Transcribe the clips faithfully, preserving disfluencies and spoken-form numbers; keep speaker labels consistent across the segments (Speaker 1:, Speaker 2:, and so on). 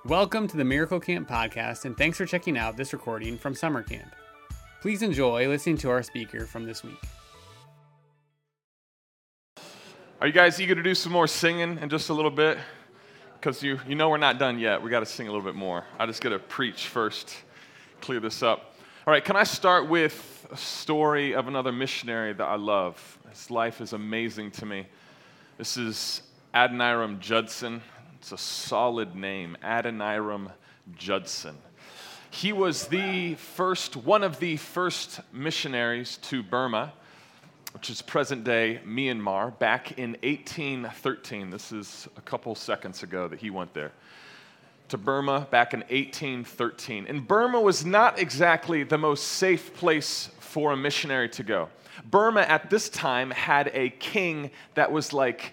Speaker 1: Welcome to the Miracle Camp podcast, and thanks for checking out this recording from summer camp. Please enjoy listening to our speaker from this week.
Speaker 2: Are you guys eager to do some more singing in just a little bit? Because you, you know we're not done yet. We got to sing a little bit more. I just got to preach first, clear this up. All right, can I start with a story of another missionary that I love? His life is amazing to me. This is Adoniram Judson. It's a solid name, Adoniram Judson. He was the first, one of the first missionaries to Burma, which is present-day Myanmar, back in eighteen thirteen. This is a couple seconds ago that he went there. To Burma back in eighteen thirteen. And Burma was not exactly the most safe place for a missionary to go. Burma at this time had a king that was like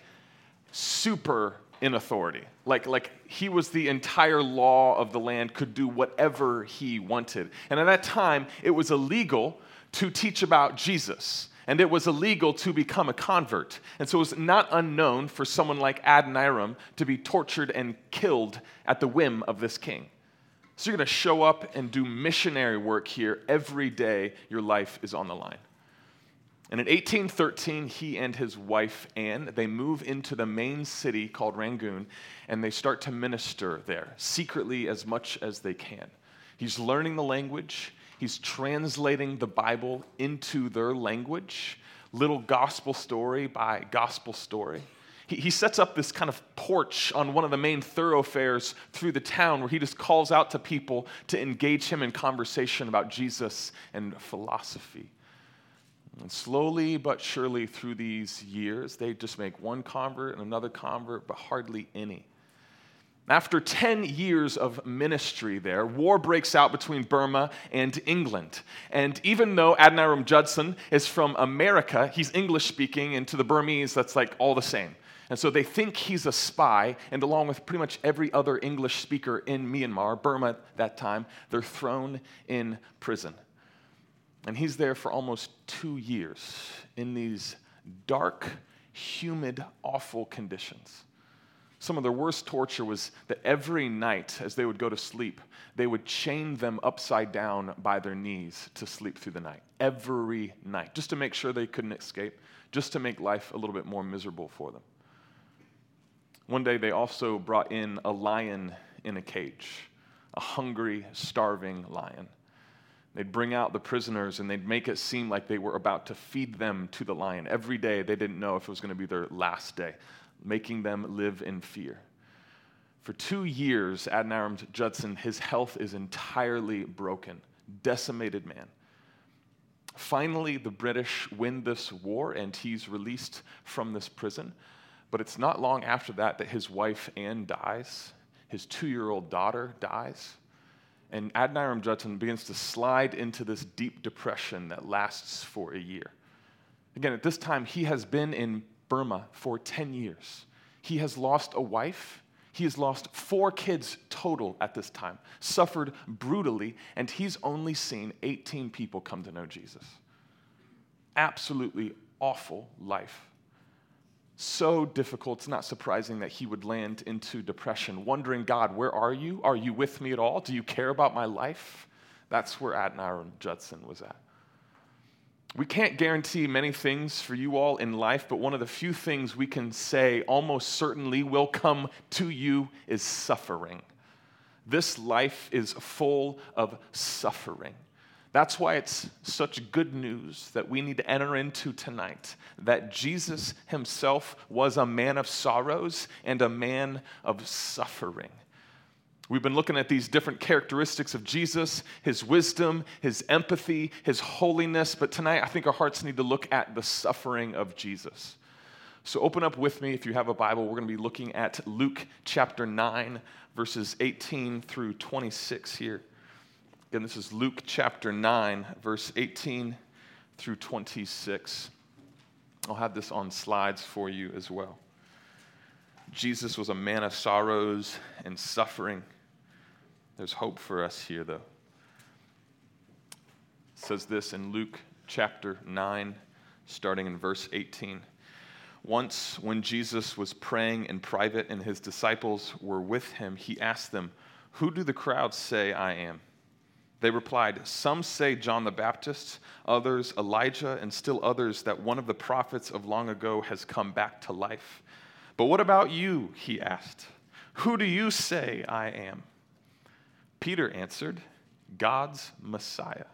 Speaker 2: super in authority. Like, like he was the entire law of the land, could do whatever he wanted. And at that time, it was illegal to teach about Jesus. And it was illegal to become a convert. And so it was not unknown for someone like Adoniram to be tortured and killed at the whim of this king. So you're going to show up and do missionary work here every day. Your life is on the line. And in eighteen thirteen, he and his wife, Anne, they move into the main city called Rangoon, and they start to minister there, secretly as much as they can. He's learning the language. He's translating the Bible into their language, little gospel story by gospel story. He, he sets up this kind of porch on one of the main thoroughfares through the town where he just calls out to people to engage him in conversation about Jesus and philosophy. And slowly but surely through these years, they just make one convert and another convert, but hardly any. After ten years of ministry there, war breaks out between Burma and England. And even though Adoniram Judson is from America, he's English-speaking, and to the Burmese, that's like all the same. And so they think he's a spy, and along with pretty much every other English speaker in Myanmar, Burma at that time, they're thrown in prison. And he's there for almost two years in these dark, humid, awful conditions. Some of their worst torture was that every night, as they would go to sleep, they would chain them upside down by their knees to sleep through the night. Every night, just to make sure they couldn't escape, just to make life a little bit more miserable for them. One day, they also brought in a lion in a cage, a hungry, starving lion. They'd bring out the prisoners and they'd make it seem like they were about to feed them to the lion. Every day, they didn't know if it was going to be their last day, making them live in fear. For two years, Adoniram Judson, his health is entirely broken, decimated man. Finally, the British win this war and he's released from this prison. But it's not long after that that his wife, Anne, dies. His two-year-old daughter dies. And Adoniram Judson begins to slide into this deep depression that lasts for a year. Again, at this time, he has been in Burma for ten years. He has lost a wife. He has lost four kids total at this time, suffered brutally, and he's only seen eighteen people come to know Jesus. Absolutely awful life. So difficult, it's not surprising that he would land into depression, wondering, God, where are you? Are you with me at all? Do you care about my life? That's where Adoniram Judson was at. We can't guarantee many things for you all in life, but one of the few things we can say almost certainly will come to you is suffering. This life is full of suffering. That's why it's such good news that we need to enter into tonight, that Jesus himself was a man of sorrows and a man of suffering. We've been looking at these different characteristics of Jesus, his wisdom, his empathy, his holiness, but tonight I think our hearts need to look at the suffering of Jesus. So open up with me if you have a Bible. We're going to be looking at Luke chapter nine, verses eighteen through twenty-six here. Again, this is Luke chapter nine, verse eighteen through twenty-six. I'll have this on slides for you as well. Jesus was a man of sorrows and suffering. There's hope for us here, though. It says this in Luke chapter nine, starting in verse eighteen. Once, when Jesus was praying in private and his disciples were with him, he asked them, "Who do the crowds say I am?" They replied, "Some say John the Baptist, others Elijah, and still others that one of the prophets of long ago has come back to life. But what about you?" he asked. "Who do you say I am?" Peter answered, "God's Messiah."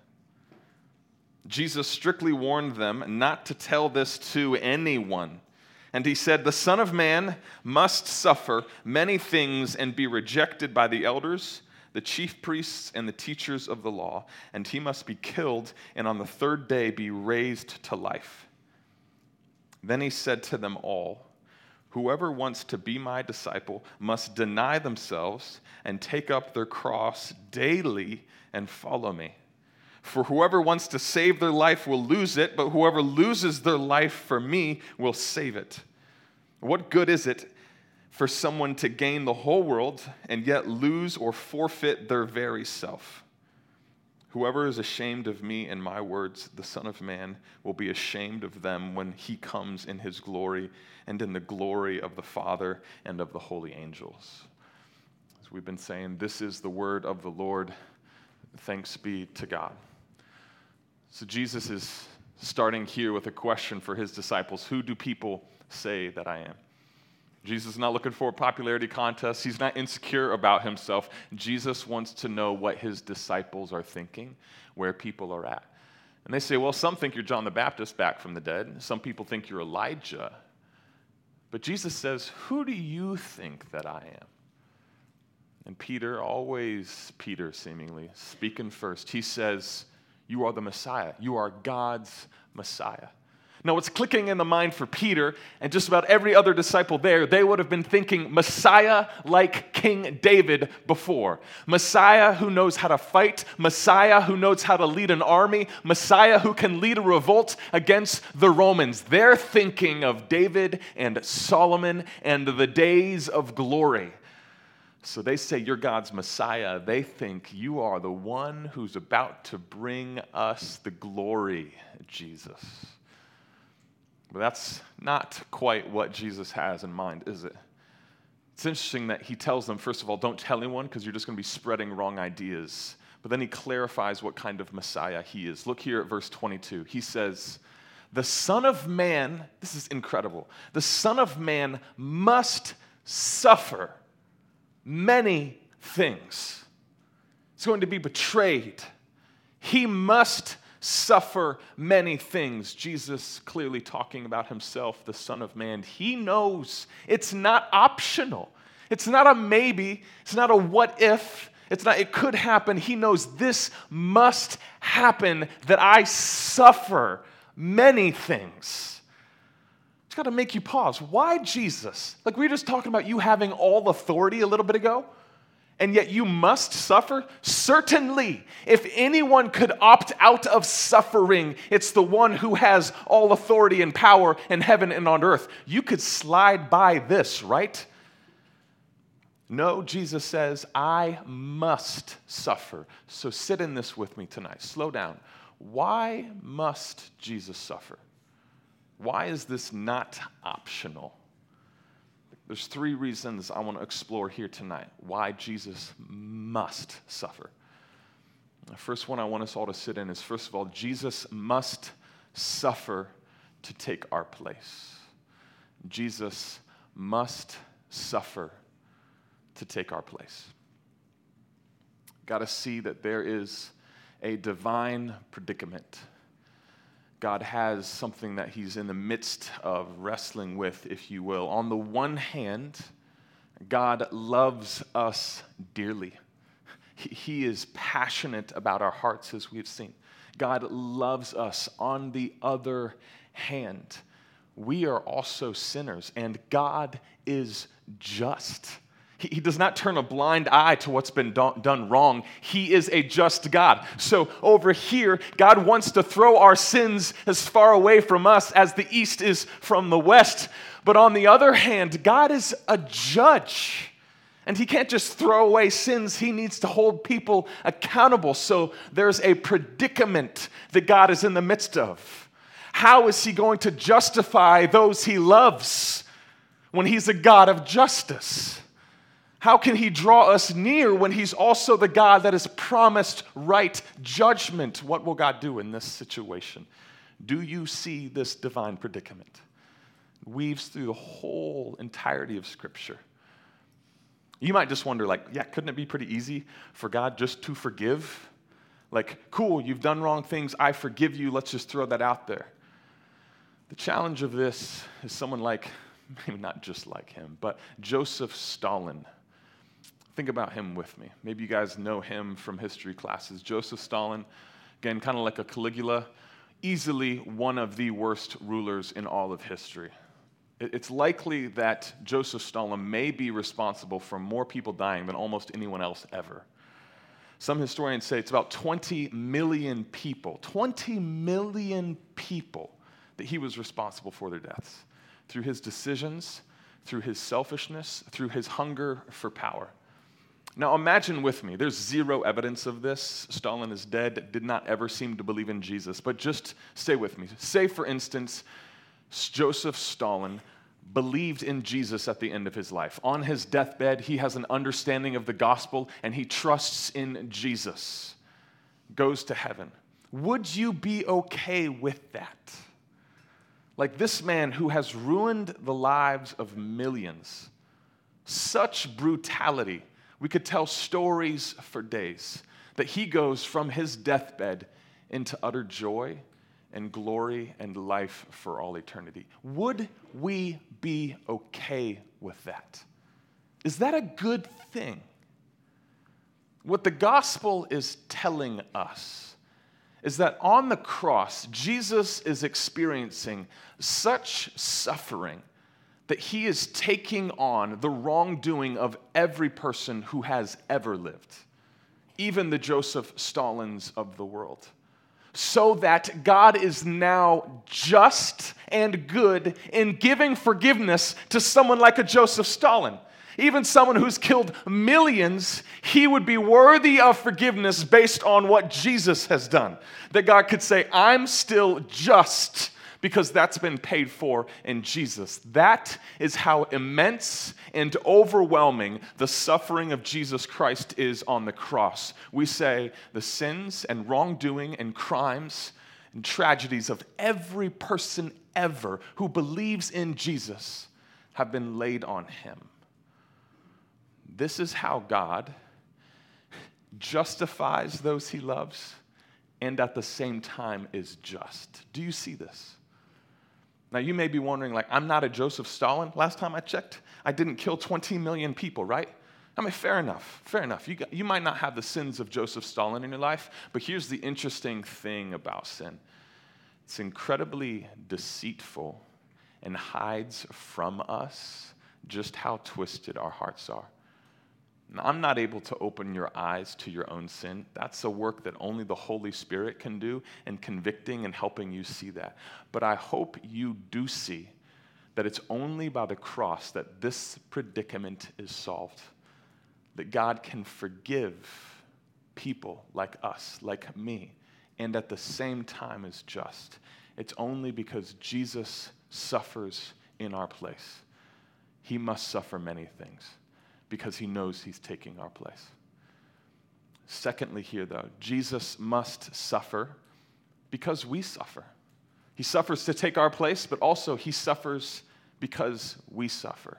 Speaker 2: Jesus strictly warned them not to tell this to anyone. And he said, "The Son of Man must suffer many things and be rejected by the elders, the chief priests, and the teachers of the law, and he must be killed and on the third day be raised to life." Then he said to them all, "Whoever wants to be my disciple must deny themselves and take up their cross daily and follow me. For whoever wants to save their life will lose it, but whoever loses their life for me will save it. What good is it for someone to gain the whole world and yet lose or forfeit their very self? Whoever is ashamed of me and my words, the Son of Man will be ashamed of them when he comes in his glory and in the glory of the Father and of the holy angels." As we've been saying, this is the word of the Lord. Thanks be to God. So Jesus is starting here with a question for his disciples. Who do people say that I am? Jesus is not looking for a popularity contest. He's not insecure about himself. Jesus wants to know what his disciples are thinking, where people are at. And they say, well, some think you're John the Baptist back from the dead. Some people think you're Elijah. But Jesus says, who do you think that I am? And Peter, always Peter seemingly, speaking first, he says, you are the Messiah. You are God's Messiah. Now, what's clicking in the mind for Peter and just about every other disciple there, they would have been thinking Messiah like King David before. Messiah who knows how to fight. Messiah who knows how to lead an army. Messiah who can lead a revolt against the Romans. They're thinking of David and Solomon and the days of glory. So they say, you're God's Messiah. They think you are the one who's about to bring us the glory, Jesus. But that's not quite what Jesus has in mind, is it? It's interesting that he tells them, first of all, don't tell anyone because you're just going to be spreading wrong ideas. But then he clarifies what kind of Messiah he is. Look here at verse twenty-two. He says, the Son of Man, this is incredible, the Son of Man must suffer many things. He's going to be betrayed. He must suffer many things. Jesus clearly talking about himself, the Son of Man. He knows it's not optional. It's not a maybe. It's not a what if. It's not, it could happen. He knows this must happen, that I suffer many things. It's got to make you pause. Why Jesus? Like we were just talking about you having all authority a little bit ago. And yet you must suffer? Certainly. If anyone could opt out of suffering, it's the one who has all authority and power in heaven and on earth. You could slide by this, right? No, Jesus says, I must suffer. So sit in this with me tonight. Slow down. Why must Jesus suffer? Why is this not optional? There's three reasons I want to explore here tonight why Jesus must suffer. The first one I want us all to sit in is, first of all, Jesus must suffer to take our place. Jesus must suffer to take our place. Got to see that there is a divine predicament. God has something that he's in the midst of wrestling with, if you will. On the one hand, God loves us dearly. He, he is passionate about our hearts, as we've seen. God loves us. On the other hand, we are also sinners, and God is just. He, he does not turn a blind eye to what's been do- done wrong. He is a just God. So over here, God wants to throw our sins as far away from us as the east is from the west. But on the other hand, God is a judge. And he can't just throw away sins. He needs to hold people accountable. So there's a predicament that God is in the midst of. How is he going to justify those he loves when he's a God of justice? How can he draw us near when he's also the God that has promised right judgment? What will God do in this situation? Do you see this divine predicament? It weaves through the whole entirety of Scripture. You might just wonder, like, yeah, couldn't it be pretty easy for God just to forgive? Like, cool, you've done wrong things, I forgive you, let's just throw that out there. The challenge of this is someone like, maybe not just like him, but Joseph Stalin. Think about him with me. Maybe you guys know him from history classes. Joseph Stalin, again, kind of like a Caligula, easily one of the worst rulers in all of history. It's likely that Joseph Stalin may be responsible for more people dying than almost anyone else ever. Some historians say it's about twenty million people, twenty million people that he was responsible for their deaths through his decisions, through his selfishness, through his hunger for power. Now imagine with me, there's zero evidence of this. Stalin is dead, did not ever seem to believe in Jesus, but just stay with me. Say, for instance, Joseph Stalin believed in Jesus at the end of his life. On his deathbed, he has an understanding of the gospel, and he trusts in Jesus, goes to heaven. Would you be okay with that? Like this man who has ruined the lives of millions, such brutality. We could tell stories for days that he goes from his deathbed into utter joy and glory and life for all eternity. Would we be okay with that? Is that a good thing? What the gospel is telling us is that on the cross, Jesus is experiencing such suffering that he is taking on the wrongdoing of every person who has ever lived, even the Joseph Stalins of the world, so that God is now just and good in giving forgiveness to someone like a Joseph Stalin. Even someone who's killed millions, he would be worthy of forgiveness based on what Jesus has done. That God could say, I'm still just, because that's been paid for in Jesus. That is how immense and overwhelming the suffering of Jesus Christ is on the cross. We say the sins and wrongdoing and crimes and tragedies of every person ever who believes in Jesus have been laid on him. This is how God justifies those he loves and at the same time is just. Do you see this? Now, you may be wondering, like, I'm not a Joseph Stalin. Last time I checked, I didn't kill twenty million people, right? I mean, fair enough, fair enough. You, got, you might not have the sins of Joseph Stalin in your life, but here's the interesting thing about sin. It's incredibly deceitful and hides from us just how twisted our hearts are. Now, I'm not able to open your eyes to your own sin. That's a work that only the Holy Spirit can do in convicting and helping you see that. But I hope you do see that it's only by the cross that this predicament is solved. That God can forgive people like us, like me, and at the same time is just. It's only because Jesus suffers in our place. He must suffer many things, because he knows he's taking our place. Secondly here, though, Jesus must suffer because we suffer. He suffers to take our place, but also he suffers because we suffer.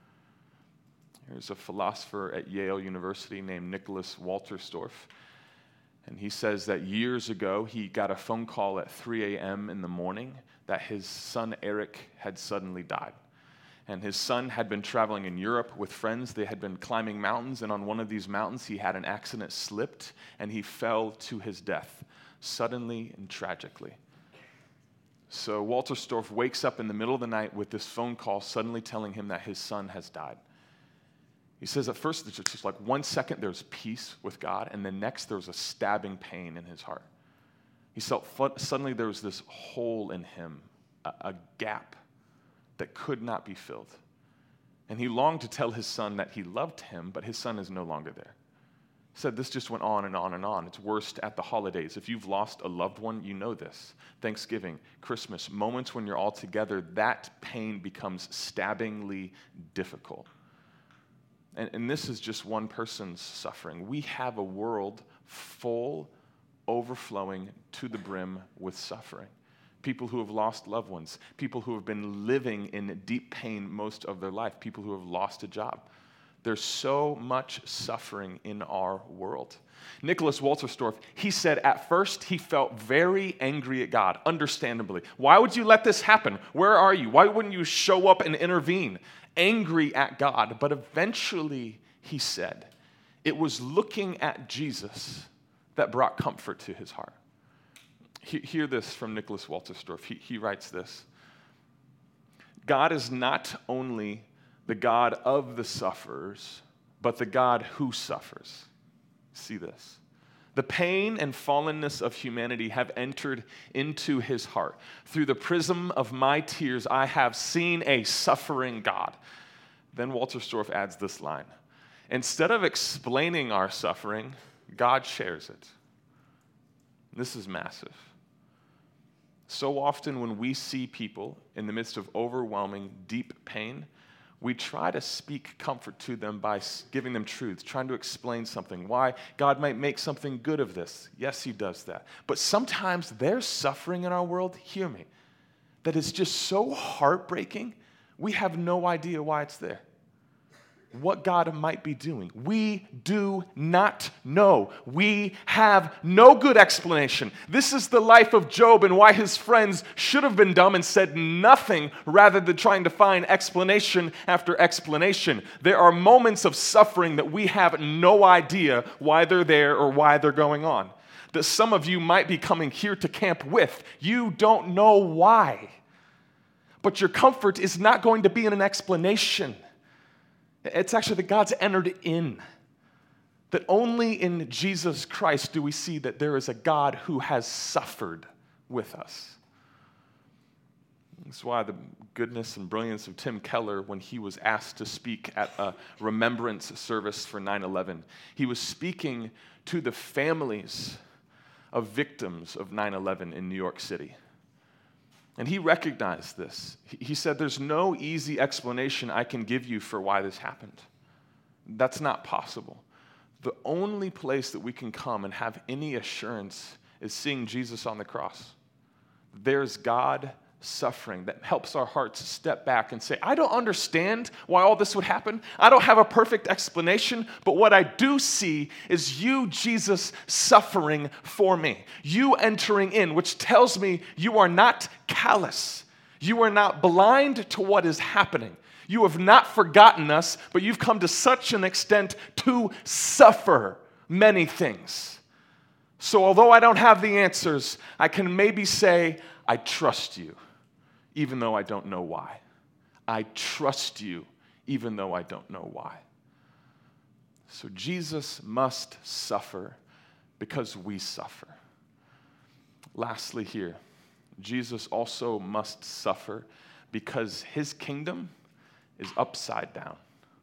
Speaker 2: There's a philosopher at Yale University named Nicholas Walterstorff, and he says that years ago he got a phone call at three a.m. in the morning that his son Eric had suddenly died. And his son had been traveling in Europe with friends. They had been climbing mountains, and on one of these mountains, he had an accident, slipped, and he fell to his death, suddenly and tragically. So Walterstorff wakes up in the middle of the night with this phone call suddenly telling him that his son has died. He says at first, it's just like one second there's peace with God, and then next there was a stabbing pain in his heart. He felt suddenly there was this hole in him, a, a gap that could not be filled. And he longed to tell his son that he loved him, but his son is no longer there. He said this just went on and on and on. It's worst at the holidays. If you've lost a loved one, you know this. Thanksgiving, Christmas, moments when you're all together, that pain becomes stabbingly difficult. And, and this is just one person's suffering. We have a world full, overflowing to the brim with suffering. People who have lost loved ones, people who have been living in deep pain most of their life, people who have lost a job. There's so much suffering in our world. Nicholas Walterstorff, he said at first he felt very angry at God, understandably. Why would you let this happen? Where are you? Why wouldn't you show up and intervene? Angry at God. But eventually, he said, it was looking at Jesus that brought comfort to his heart. He, hear this from Nicholas Walterstorff. He, he writes this. God is not only the God of the sufferers, but the God who suffers. See this. The pain and fallenness of humanity have entered into his heart. Through the prism of my tears, I have seen a suffering God. Then Walterstorff adds this line. Instead of explaining our suffering, God shares it. This is massive. So often when we see people in the midst of overwhelming, deep pain, we try to speak comfort to them by giving them truths, trying to explain something, why God might make something good of this. Yes, he does that. But sometimes there's suffering in our world, hear me, that is just so heartbreaking, we have no idea why it's there. What God might be doing. We do not know. We have no good explanation. This is the life of Job and why his friends should have been dumb and said nothing rather than trying to find explanation after explanation. There are moments of suffering that we have no idea why they're there or why they're going on. That some of you might be coming here to camp with. You don't know why. But your comfort is not going to be in an explanation. It's actually that God's entered in. That only in Jesus Christ do we see that there is a God who has suffered with us. That's why the goodness and brilliance of Tim Keller, when he was asked to speak at a remembrance service for nine eleven, he was speaking to the families of victims of nine eleven in New York City. And he recognized this. He said, there's no easy explanation I can give you for why this happened. That's not possible. The only place that we can come and have any assurance is seeing Jesus on the cross. There's God suffering that helps our hearts step back and say, I don't understand why all this would happen. I don't have a perfect explanation, but what I do see is you, Jesus, suffering for me. You entering in, which tells me you are not callous. You are not blind to what is happening. You have not forgotten us, but you've come to such an extent to suffer many things. So although I don't have the answers, I can maybe say, I trust you. Even though I don't know why. I trust you, even though I don't know why. So Jesus must suffer because we suffer. Lastly here, Jesus also must suffer because his kingdom is upside down.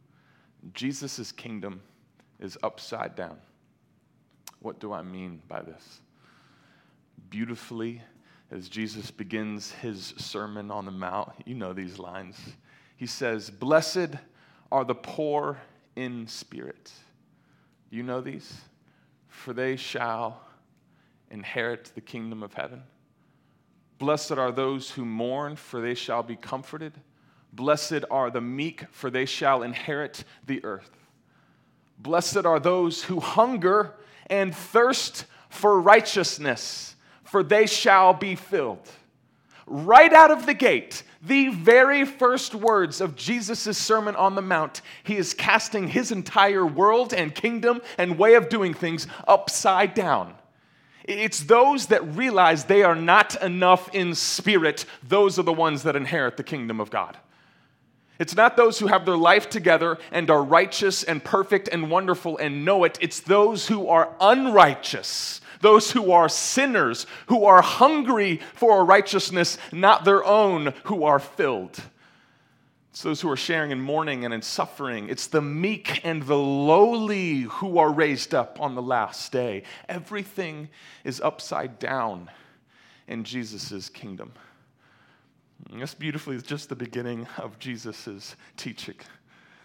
Speaker 2: Jesus' kingdom is upside down. What do I mean by this? Beautifully, as Jesus begins his Sermon on the Mount, you know these lines. He says, blessed are the poor in spirit. You know these? For they shall inherit the kingdom of heaven. Blessed are those who mourn, for they shall be comforted. Blessed are the meek, for they shall inherit the earth. Blessed are those who hunger and thirst for righteousness, for they shall be filled. Right out of the gate, the very first words of Jesus' Sermon on the Mount, he is casting his entire world and kingdom and way of doing things upside down. It's those that realize they are not enough in spirit, those are the ones that inherit the kingdom of God. It's not those who have their life together and are righteous and perfect and wonderful and know it. It's those who are unrighteous, those who are sinners, who are hungry for a righteousness not their own, who are filled. It's those who are sharing in mourning and in suffering. It's the meek and the lowly who are raised up on the last day. Everything is upside down in Jesus' kingdom. And this beautifully is just the beginning of Jesus' teaching.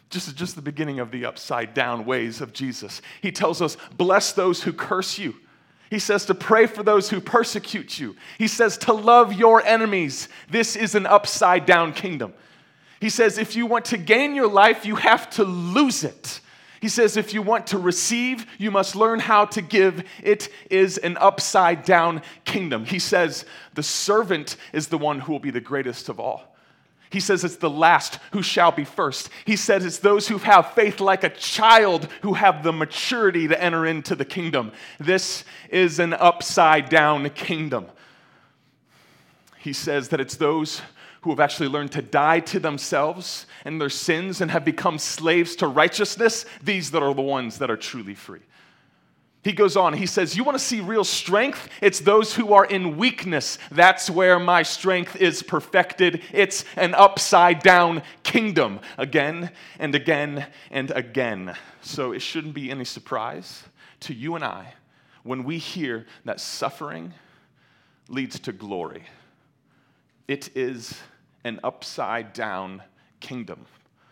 Speaker 2: This is just the beginning of the upside down ways of Jesus. He tells us, bless those who curse you. He says to pray for those who persecute you. He says to love your enemies. This is an upside down kingdom. He says if you want to gain your life, you have to lose it. He says if you want to receive, you must learn how to give. It is an upside down kingdom. He says the servant is the one who will be the greatest of all. He says it's the last who shall be first. He says it's those who have faith like a child who have the maturity to enter into the kingdom. This is an upside down kingdom. He says that it's those who have actually learned to die to themselves and their sins and have become slaves to righteousness. These that are the ones that are truly free. He goes on, he says, you want to see real strength? It's those who are in weakness. That's where my strength is perfected. It's an upside down kingdom again and again and again. So it shouldn't be any surprise to you and I when we hear that suffering leads to glory. It is an upside down kingdom.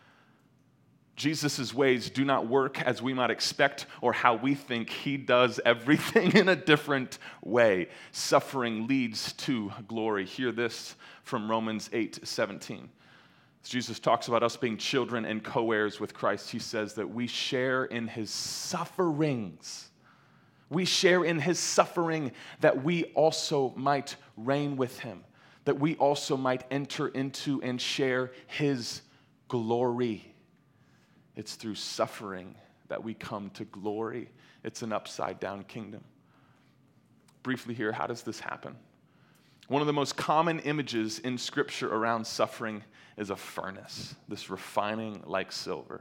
Speaker 2: Jesus' ways do not work as we might expect or how we think. He does everything in a different way. Suffering leads to glory. Hear this from Romans eight seventeen. As Jesus talks about us being children and co-heirs with Christ, he says that we share in his sufferings. We share in his suffering that we also might reign with him, that we also might enter into and share his glory. It's through suffering that we come to glory. It's an upside down kingdom. Briefly here, how does this happen? One of the most common images in Scripture around suffering is a furnace, this refining like silver.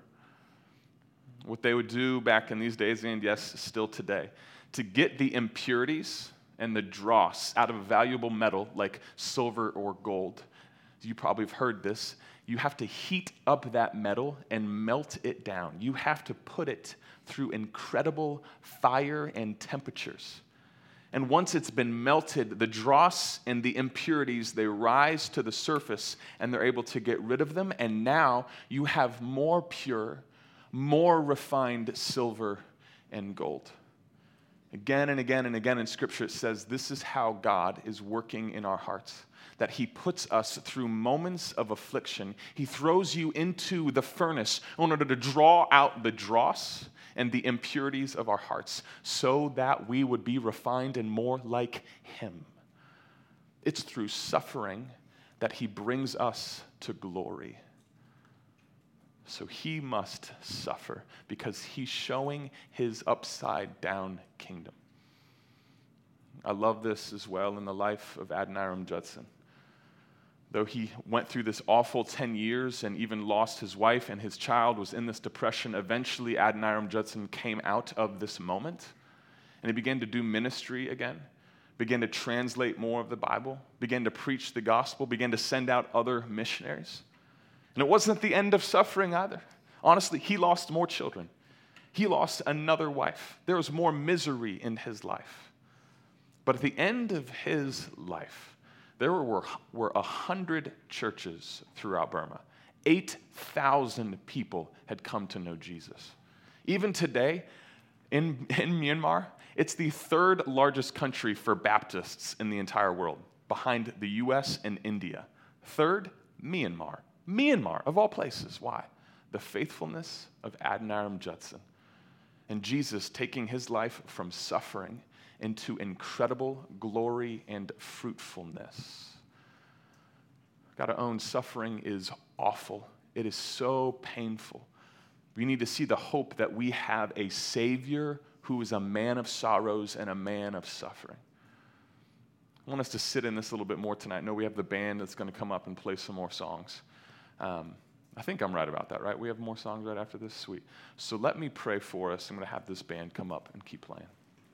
Speaker 2: What they would do back in these days, and yes, still today, to get the impurities and the dross out of a valuable metal like silver or gold. You probably have heard this. You have to heat up that metal and melt it down. You have to put it through incredible fire and temperatures. And once it's been melted, the dross and the impurities, they rise to the surface and they're able to get rid of them. And now you have more pure, more refined silver and gold. Again and again and again in Scripture, it says this is how God is working in our hearts. That he puts us through moments of affliction. He throws you into the furnace in order to draw out the dross and the impurities of our hearts so that we would be refined and more like him. It's through suffering that he brings us to glory. So he must suffer because he's showing his upside down kingdom. I love this as well in the life of Adoniram Judson. Though he went through this awful ten years and even lost his wife and his child, was in this depression, eventually Adoniram Judson came out of this moment and he began to do ministry again, began to translate more of the Bible, began to preach the gospel, began to send out other missionaries. And it wasn't the end of suffering either. Honestly, he lost more children. He lost another wife. There was more misery in his life. But at the end of his life, there were, were one hundred churches throughout Burma. eight thousand people had come to know Jesus. Even today, in, in Myanmar, it's the third largest country for Baptists in the entire world, behind the U S and India. Third, Myanmar. Myanmar, of all places. Why? The faithfulness of Adoniram Judson. And Jesus taking his life from suffering into incredible glory and fruitfulness. Gotta own, suffering is awful. It is so painful. We need to see the hope that we have a Savior who is a man of sorrows and a man of suffering. I want us to sit in this a little bit more tonight. I know we have the band that's going to come up and play some more songs. Um, I think I'm right about that, right? We have more songs right after this? Sweet. So let me pray for us. I'm going to have this band come up and keep playing.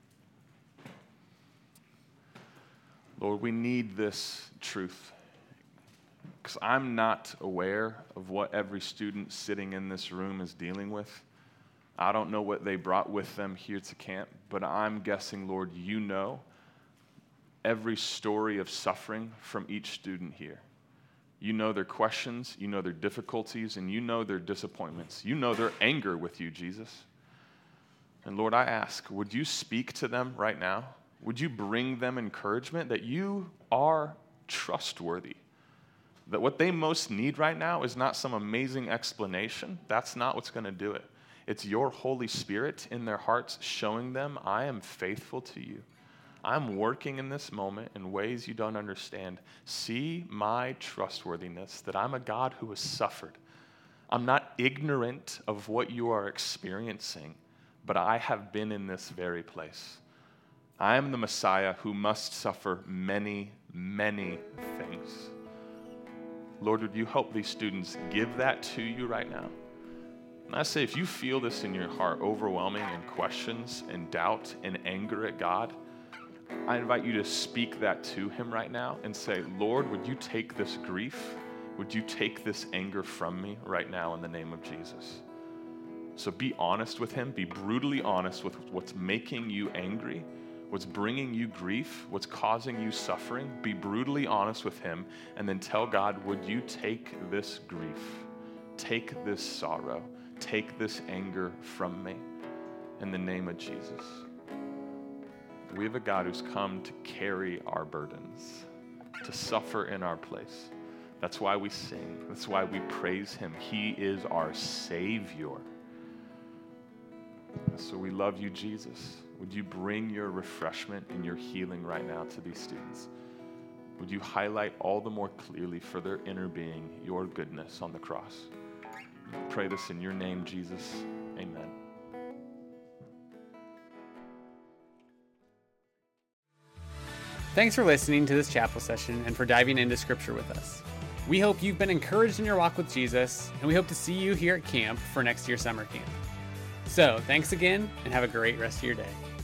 Speaker 2: Lord, we need this truth because I'm not aware of what every student sitting in this room is dealing with. I don't know what they brought with them here to camp, but I'm guessing, Lord, you know every story of suffering from each student here. You know their questions, you know their difficulties, and you know their disappointments. You know their anger with you, Jesus. And Lord, I ask, would you speak to them right now? Would you bring them encouragement that you are trustworthy? That what they most need right now is not some amazing explanation. That's not what's going to do it. It's your Holy Spirit in their hearts showing them, I am faithful to you. I'm working in this moment in ways you don't understand. See my trustworthiness, that I'm a God who has suffered. I'm not ignorant of what you are experiencing, but I have been in this very place. I am the Messiah who must suffer many, many things. Lord, would you help these students give that to you right now? And I say, if you feel this in your heart, overwhelming in questions and doubt and anger at God, I invite you to speak that to him right now and say, Lord, would you take this grief? Would you take this anger from me right now in the name of Jesus? So be honest with him. Be brutally honest with what's making you angry, what's bringing you grief, what's causing you suffering. Be brutally honest with him, and then tell God, would you take this grief, take this sorrow, take this anger from me in the name of Jesus. We have a God who's come to carry our burdens, to suffer in our place. That's why we sing. That's why we praise him. He is our Savior. So we love you, Jesus. Would you bring your refreshment and your healing right now to these students? Would you highlight all the more clearly for their inner being your goodness on the cross? I pray this in your name, Jesus. Amen.
Speaker 1: Thanks for listening to this chapel session and for diving into Scripture with us. We hope you've been encouraged in your walk with Jesus, and we hope to see you here at camp for next year's summer camp. So, thanks again, and have a great rest of your day.